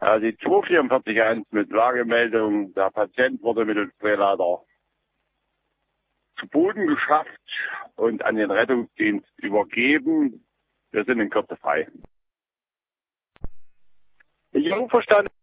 Die 244.1 mit Lagemeldung, der Patient wurde mit dem Spraylader zu Boden geschafft und an den Rettungsdienst übergeben. Wir sind in Kürze frei. Jungverstand